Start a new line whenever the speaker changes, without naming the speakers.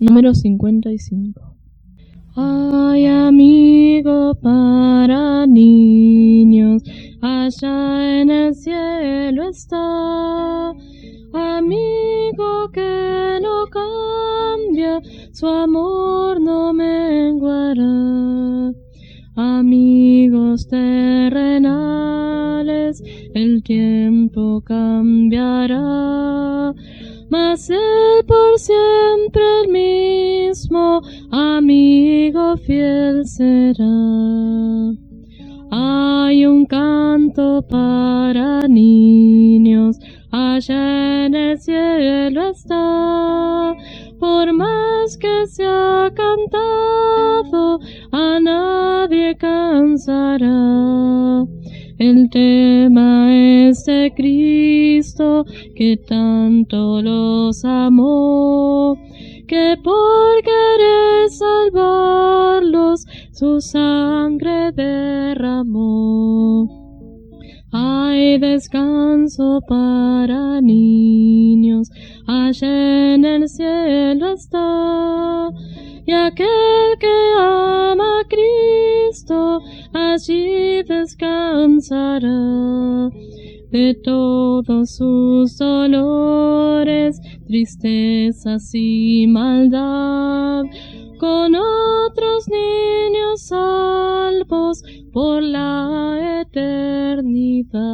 Número 55. Ay, amigo para niños, allá en el cielo está. Amigo que no cambia, su amor no menguará. Amigos terrenales, el tiempo cambiará, mas él por siempre el mismo, amigo fiel será. Hay un canto para niños, allá en el cielo está. Por más que se ha cantado, a nadie cansará. El tema es de Cristo, que tanto los amó, que por querer salvarlos, su sangre derramó. Hay descanso para niños, allá en el cielo está. Y aquel que ama a Cristo, allí descansará. De todos sus dolores, tristezas y maldad, con otros niños salvos por la eternidad.